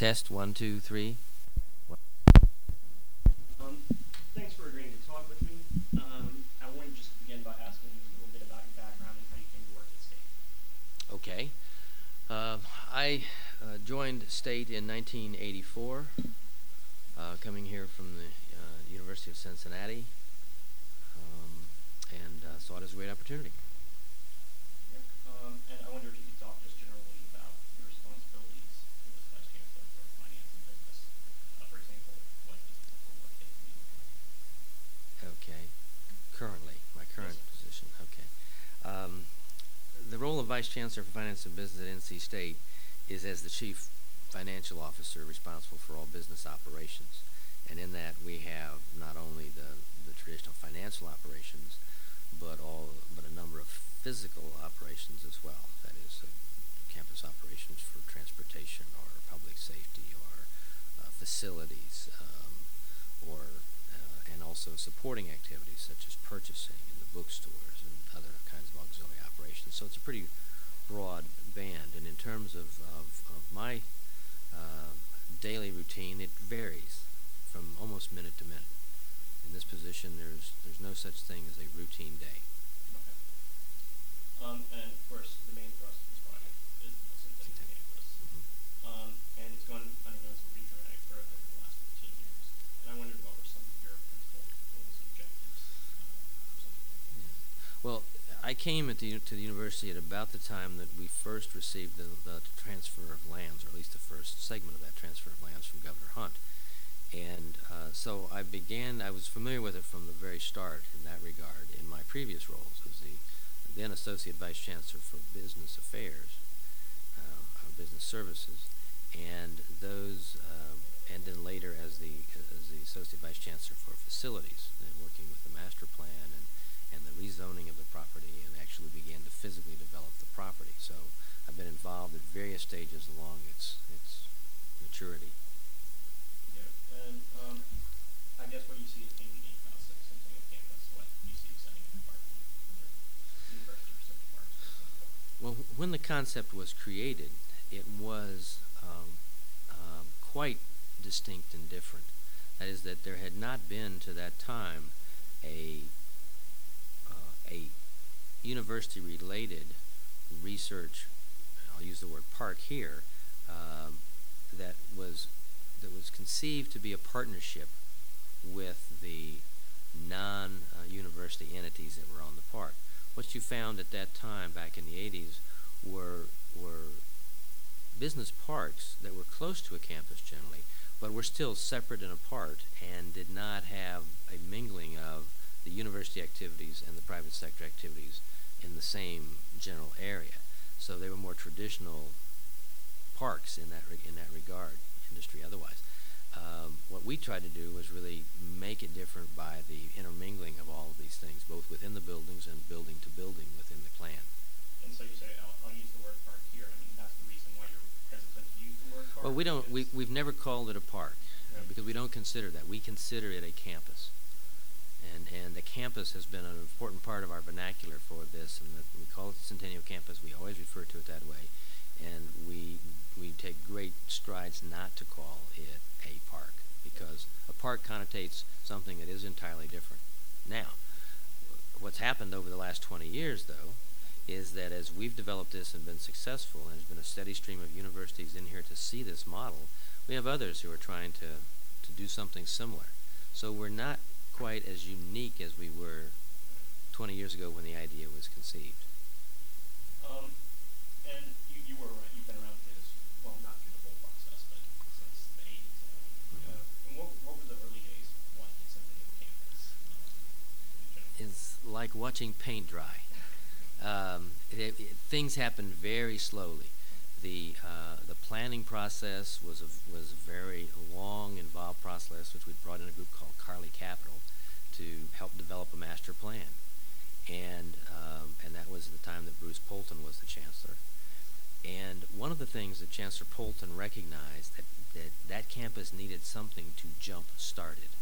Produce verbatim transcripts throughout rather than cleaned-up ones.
Test, one, two, three. Um, thanks for agreeing to talk with me. Um, I wanted to just begin by asking you a little bit about your background and how you came to work at State. Okay. Uh, I uh, joined State in nineteen eighty-four, uh, coming here from the uh, University of Cincinnati, um, and uh, saw it as a great opportunity. Yep. Um, and I wonder if you could talk just generally about your responsibilities as Vice Chancellor for Finance and Business. Uh, for example, what does a typical workday for you look like? Okay. Currently, my current Yes, sir. position. Okay. Um, the role of Vice Chancellor for Finance and Business at N C State is as the Chief Financial Officer responsible for all business operations. And in that we have not only the, the traditional financial operations, but all but a number of physical operations as well. That is, uh, campus operations for transportation or public safety or uh, facilities, um, or uh, and also supporting activities such as purchasing in the bookstores and other kinds of auxiliary operations. So it's a pretty broad band. And in terms of of, of my uh, daily routine, it varies from almost minute to minute. In this position, there's there's no such thing as a routine day. Okay. Um, and of course, the main thrust of this project is the Centennial Centennial. Campus. Mhm. Um, and it's gone undergone some pretty dramatic growth over the last fifteen years. And I wondered what were some of your principal goals and objectives uh, for Centennial Yeah. Campus. Well, I came at the, to the university at about the time that we first received the, the transfer of lands, or at least the first segment of that transfer of lands from Governor Hunt. And uh, so I began, I was familiar with it from the very start in that regard in my previous roles as the then Associate Vice Chancellor for Business Affairs, uh, uh, Business Services, and those, uh, and then later as the, as the Associate Vice Chancellor for Facilities, and working with the master plan and, and the rezoning of the property, and actually began to physically develop the property. So I've been involved at various stages along its, its maturity. And um, I guess what you see as being unique about Centennial Campus, what you see exciting in the park and other university research parks, for example. Well, when the concept was created, it was um, um, quite distinct and different. That is, that there had not been to that time a uh, a university-related research. I'll use the word park here. Um, that was that was conceived to be a partnership with the non-university uh, entities that were on the park. What you found at that time, back in the eighties, were were business parks that were close to a campus generally, but were still separate and apart, and did not have a mingling of the university activities and the private sector activities in the same general area. So they were more traditional parks in that re- in that regard, industry otherwise. Um, what we tried to do was really make it different by the intermingling of all of these things, both within the buildings and building to building within the plan. And so you say, I'll, I'll use the word park here. I mean, that's the reason why you're hesitant to use the word park? Well, we don't. We, because- we've never called it a park uh, Yeah. because we don't consider that. We consider it a campus, and and the campus has been an important part of our vernacular for this. And that we call it the Centennial Campus. We always refer to it that way, and we we take great strides not to call it a park, because a park connotates something that is entirely different. Now, what's happened over the last twenty years, though, is that as we've developed this and been successful, and there's been a steady stream of universities in here to see this model, we have others who are trying to, to do something similar. So we're not quite as unique as we were twenty years ago when the idea was conceived. Um, and you, you were around, you've been around through this, well, not through the whole process, but since the eighties. Uh, uh, and what, what were the early days like at Centennial Campus? Um, in general? It's like watching paint dry. Um, it, it, things happened very slowly. The uh, the planning process was a was a very long, involved process, which we brought in a group called Carly Capital to help develop a master plan, and um, and that was the time that Bruce Polton was the chancellor. And one of the things that Chancellor Polton recognized that that, that campus needed something to jump start it.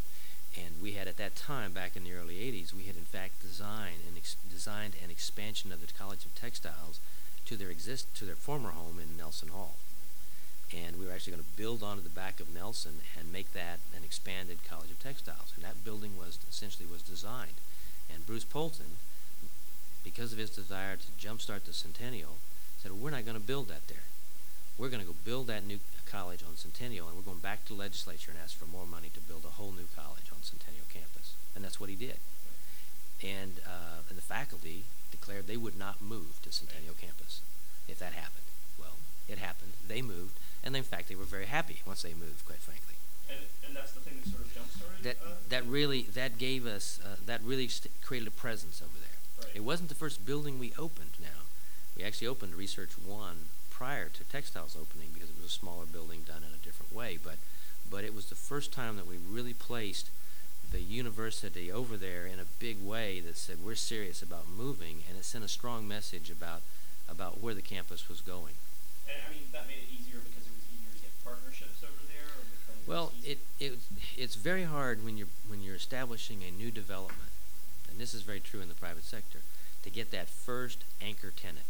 And we had at that time, back in the early eighties, we had in fact designed and ex- designed an expansion of the College of Textiles to their exist to their former home in Nelson Hall. and we were actually going to build onto the back of Nelson and make that an expanded College of Textiles. And that building was essentially was designed. And Bruce Polton, because of his desire to jumpstart the Centennial, said, well, we're not going to build that there. We're going to go build that new college on Centennial, and we're going back to the legislature and ask for more money to build a whole new college on Centennial campus. And that's what he did. And, uh, and the faculty declared they would not move to Centennial campus if that happened. Well, it happened. They moved, and in fact, they were very happy once they moved, quite frankly. And, and that's the thing that sort of jump-started? That, uh, that really, that gave us, uh, that really st- created a presence over there. Right. It wasn't the first building we opened now. We actually opened Research One prior to Textiles opening because it was a smaller building done in a different way. But, but it was the first time that we really placed the university over there in a big way that said we're serious about moving, and it sent a strong message about, about where the campus was going. And I mean, that made it easier because it was easier to get partnerships over there? Or because Well, it, it, it it's very hard when you're when you're establishing a new development, and this is very true in the private sector, to get that first anchor tenant.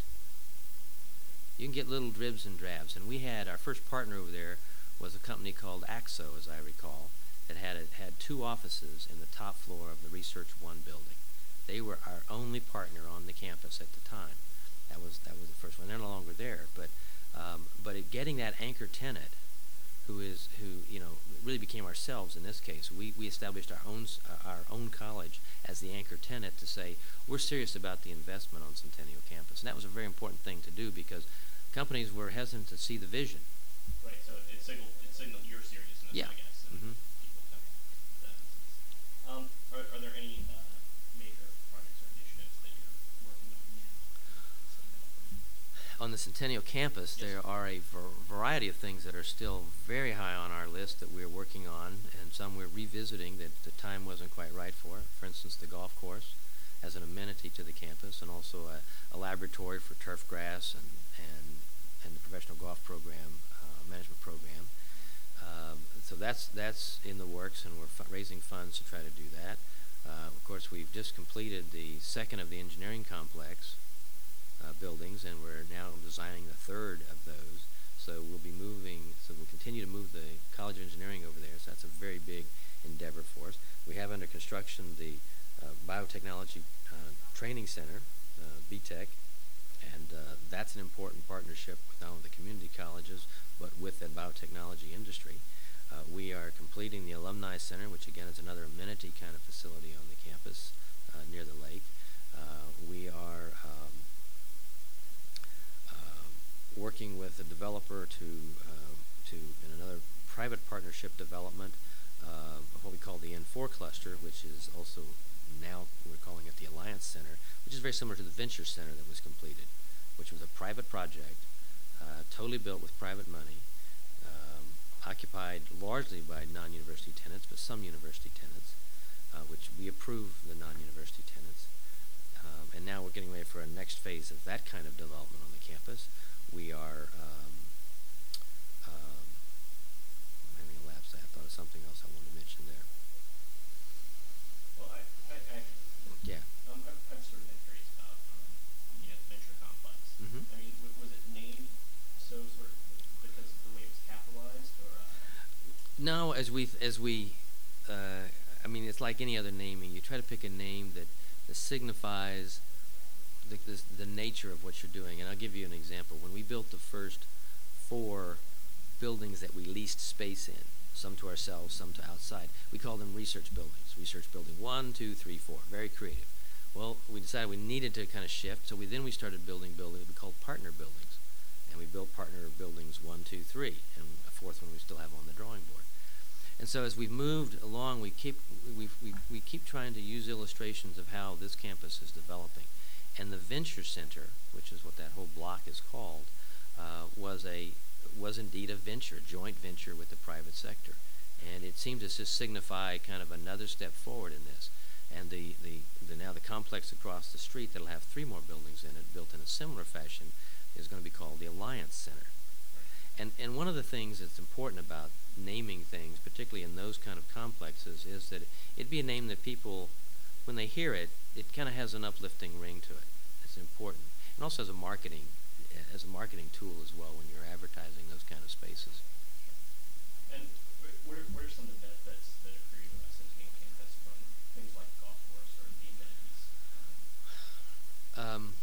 You can get little dribs and drabs, and we had our first partner over there was a company called Axo, as I recall, that had a, had two offices in the top floor of the Research One building. They were our only partner on the campus at the time. That was that was the first one. They're no longer there, but um, but it, getting that anchor tenant, who is who you know really became ourselves in this case. We we established our own uh, our own college as the anchor tenant to say we're serious about the investment on Centennial campus, and that was a very important thing to do because companies were hesitant to see the vision. Right. So it signaled it signaled your seriousness, Yeah. I guess. And Mm-hmm. people kind of that. Um, are, are there any uh, major projects or initiatives that you're working on now? Stand out for you? On the Centennial campus, Yes. there are a var- variety of things that are still very high on our list that we're working on, and some we're revisiting that the time wasn't quite right for. For instance, the golf course as an amenity to the campus, and also a, a laboratory for turf grass and, and, and the professional golf program, uh, management program. Um, so that's that's in the works, and we're fu- raising funds to try to do that. Uh, of course, we've just completed the second of the engineering complex uh, buildings, and we're now designing the third of those. So we'll be moving. So we'll continue to move the College of Engineering over there. So that's a very big endeavor for us. We have under construction the uh, Biotechnology uh, Training Center, uh, B TEC, and uh, that's an important partnership with not only the community colleges, but with the biotechnology industry. Uh, we are completing the Alumni Center, which again is another amenity kind of facility on the campus uh, near the lake. Uh, we are um, uh, working with a developer to, uh, to in another private partnership development uh, of what we call the N four cluster, which is also now we're calling it the Alliance Center, which is very similar to the Venture Center that was completed, which was a private project, uh, totally built with private money, um, occupied largely by non-university tenants, but some university tenants, uh, which we approve the non-university tenants. Um, and now we're getting ready for a next phase of that kind of development on the campus. We are um, um, I'm having a lapse. I thought of something else I wanted to mention there. Well, I, I, I Yeah. um, I've, I've sort of been curious about, um, you know, the venture complex. Mhm. I mean, w- was it named so sort of because of the way it was capitalized, or? Uh, No, as we as we, uh, I mean, it's like any other naming. You try to pick a name that, that signifies the, the the nature of what you're doing. And I'll give you an example. When we built the first four buildings that we leased space in, some to ourselves, some to outside, we called them research buildings. Research building one, two, three, four. Very creative. Well, we decided we needed to kind of shift, so we then we started building buildings we called partner buildings, and we built partner buildings one, two, three, and a fourth one we still have on the drawing board. And so as we've moved along, we keep we we we keep trying to use illustrations of how this campus is developing, and the Venture Center, which is what that whole block is called, uh, was a was indeed a venture, a joint venture with the private sector, and it seemed to just signify kind of another step forward in this. And the, the, the now the complex across the street that'll have three more buildings in it, built in a similar fashion, is going to be called the Alliance Center. And and one of the things that's important about naming things, particularly in those kind of complexes, is that it'd be a name that people, when they hear it, it kind of has an uplifting ring to it. It's important, and also has a marketing uh, as a marketing tool as well when you're advertising those kind of spaces. And what are, what are some of the benefits that accrue to a Centennial campus from things like golf course or the amenities? Um,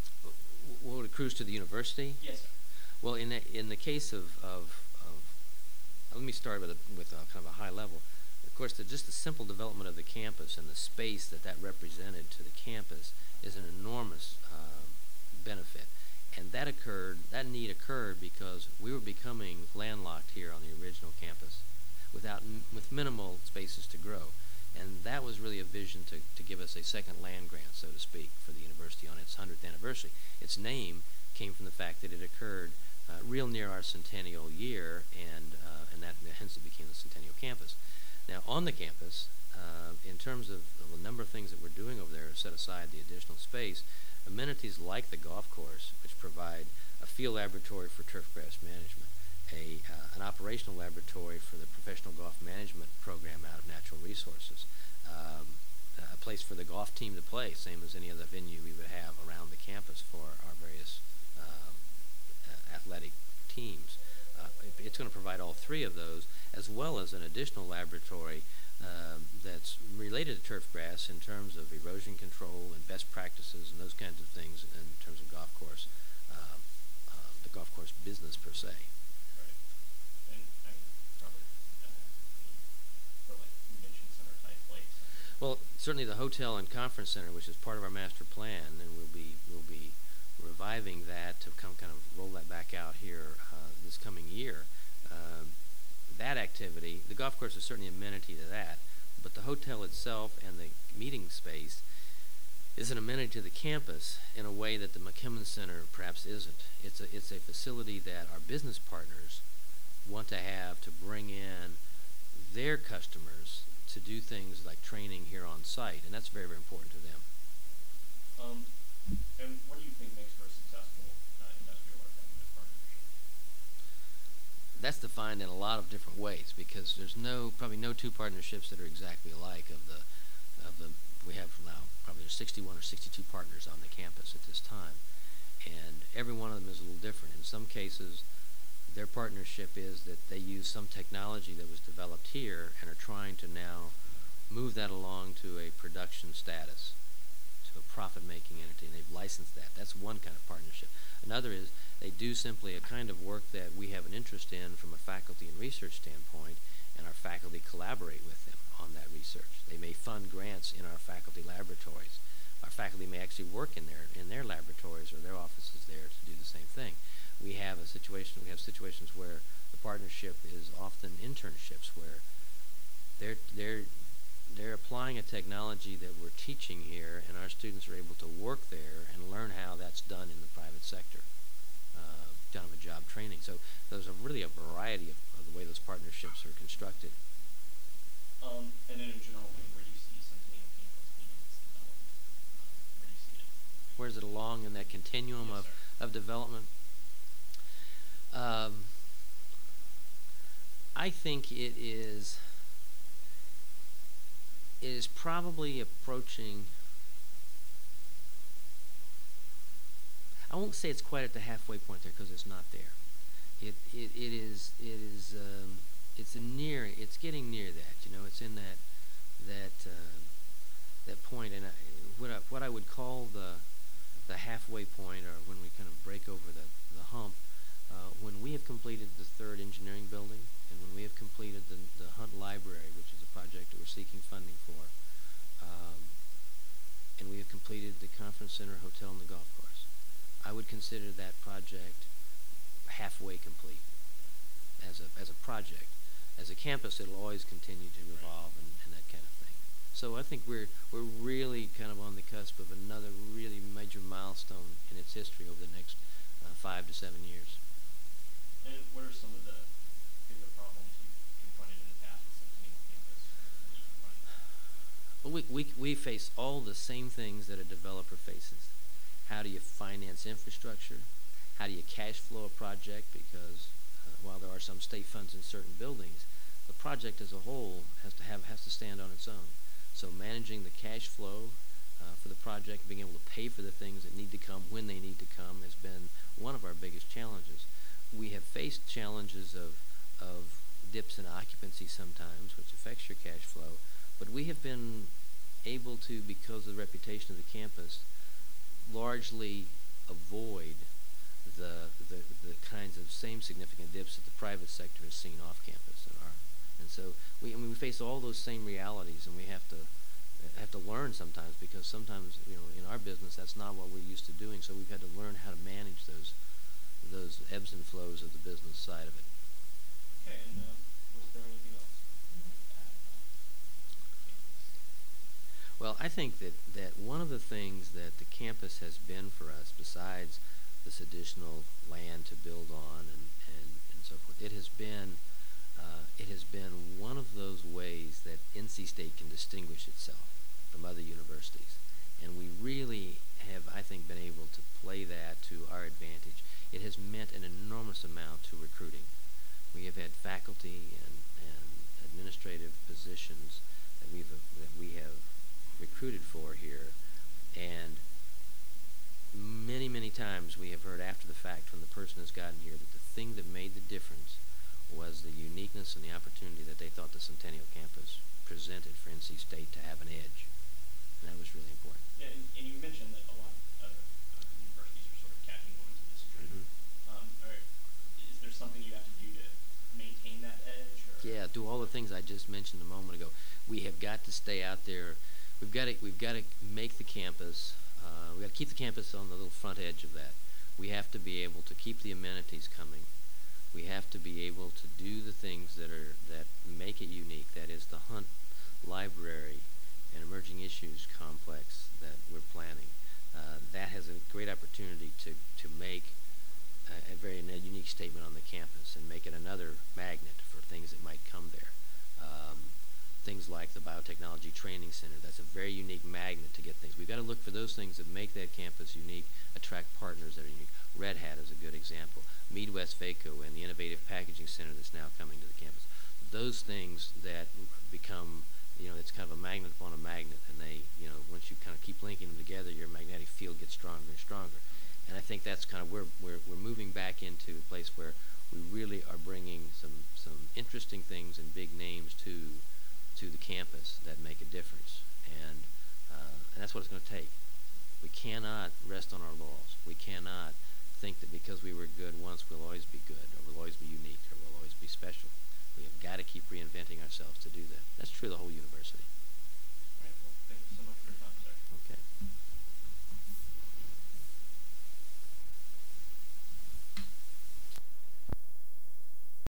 what accrues to the university? Yes, sir. Well, in the, in the case of, of, of let me start with a, with a kind of a high level. Of course, the, just the simple development of the campus and the space that that represented to the campus is an enormous uh, benefit. And that occurred, that need occurred because we were becoming landlocked here on the original campus without, with minimal spaces to grow. And that was really a vision to, to give us a second land grant, so to speak, for the university on its hundredth anniversary. Its name came from the fact that it occurred uh, real near our centennial year, and, uh, and that hence it became the Centennial campus. Now, on the campus, uh, in terms of, of the number of things that we're doing over there, set aside the additional space, amenities like the golf course, which provide a field laboratory for turfgrass management, a, uh, an operational laboratory for the professional golf management program out of Natural Resources, um, a place for the golf team to play, same as any other venue we would have around the campus for our various um, uh, athletic teams. Uh, it, it's going to provide all three of those, as well as an additional laboratory um, that's related to turf grass in terms of erosion control and best practices and those kinds of things in terms of golf course, uh, uh, the golf course business per se. Right. And I mean, probably uh, for like convention center type place. Well, certainly the hotel and conference center, which is part of our master plan, and we'll be we'll be reviving that to come kind of roll that back out here uh, this coming year. Um, that activity, the golf course is certainly an amenity to that, but the hotel itself and the meeting space is an amenity to the campus in a way that the McKimmon Center perhaps isn't. It's a, it's a facility that our business partners want to have to bring in their customers to do things like training here on site, and that's very, very important to them. Um, and what do you think makes for a successful uh, industrial or government partnership? That's defined in a lot of different ways because there's no probably no two partnerships that are exactly alike. Of the of the we have now probably there's sixty-one or sixty-two partners on the campus at this time, and every one of them is a little different. In some cases, their partnership is that they use some technology that was developed here and are trying to now move that along to a production status, to a profit-making entity, and they've licensed that. That's one kind of partnership. Another is they do simply a kind of work that we have an interest in from a faculty and research standpoint, and our faculty collaborate with them on that research. They may fund grants in our faculty laboratories. Our faculty may actually work in their in their laboratories or their offices there to do the same thing. We have a situation. We have situations where the partnership is often internships, where they're they're they're applying a technology that we're teaching here, and our students are able to work there and learn how that's done in the private sector, uh, kind of a job training. So there's a really a variety of, of the way those partnerships are constructed. Um, and then in general, where do you see Centennial campus being in its development? Um, where do you see it? Where is it along in that continuum Yes, of, sir. of development? Um, I think it is it is probably approaching, I won't say it's quite at the halfway point there because it's not there. It it, it is it is um, it's a near it's getting near that, you know, it's in that that uh, that point, and I, what I, what I would call the the halfway point, or when we kind of break over the the hump. Uh, when we have completed the third engineering building, and when we have completed the, the Hunt Library, which is a project that we're seeking funding for, um, and we have completed the conference center, hotel, and the golf course, I would consider that project halfway complete as a as a project. As a campus, it'll always continue to evolve and, and that kind of thing. So I think we're we're really kind of on the cusp of another really major milestone in its history over the next uh, five to seven years. And what are some of the bigger problems you confronted in the past with Centennial campus that you confronted? Well, we, we, we face all the same things that a developer faces. How do you finance infrastructure? How do you cash flow a project? Because uh, while there are some state funds in certain buildings, the project as a whole has to have has to stand on its own. So managing the cash flow uh, for the project, being able to pay for the things that need to come when they need to come has been one of our biggest challenges. We have faced challenges of, of dips in occupancy sometimes, which affects your cash flow, but we have been able to, because of the reputation of the campus, largely avoid the, the the kinds of same significant dips that the private sector has seen off campus in our, and so we I mean we face all those same realities, and we have to have to learn sometimes, because sometimes, you know, in our business that's not what we're used to doing, so we've had to learn how to manage those those ebbs and flows of the business side of it. Okay, and um, was there anything else you wanted to add about campus? Well, I think that, that one of the things that the campus has been for us, besides this additional land to build on and, and, and so forth, it has been uh, it has been one of those ways that N C State can distinguish itself from other universities. And we really have, I think, been able to play that to our advantage. It has meant an enormous amount to recruiting. We have had faculty and, and administrative positions that we've that we have recruited for here, and many, many times we have heard after the fact from the person who's gotten here that the thing that made the difference was the uniqueness and the opportunity that they thought the Centennial campus presented for N C State to have an edge, and that was really important. Yeah, and, and you mentioned that a lot of other uh, universities are sort of catching on to this trend. Mm-hmm. Um, are, is there something you have to do to maintain that edge? Or? Yeah, do all the things I just mentioned a moment ago. We have got to stay out there. We've got to we've got to make the campus. Uh, we've got to keep the campus on the little front edge of that. We have to be able to keep the amenities coming. We have to be able to do the things that are that make it unique. That is the Hunt Library and Emerging Issues complex that we're planning. Uh, that has a great opportunity to to make a, a very a unique statement on the campus and make it another magnet for things that might come there. Um, things like the Biotechnology Training Center. That's a very unique magnet to get things. We've got to look for those things that make that campus unique, attract partners that are unique. Red Hat is a good example. Midwest FACO and the Innovative Packaging Center that's now coming to the campus. Those things that become, you know, it's kind of a magnet upon a magnet, and they, you know, once you kind of keep linking them together, your magnetic field gets stronger and stronger. And I think that's kind of where we're, we're moving back into a place where we really are bringing some, some interesting things and big names to to the campus that make a difference, and uh, and that's what it's going to take. We cannot rest on our laurels. We cannot think that because we were good once we'll always be good, or we'll always be unique, or we'll always be special. We have got to keep reinventing ourselves to do that. That's true of the whole university.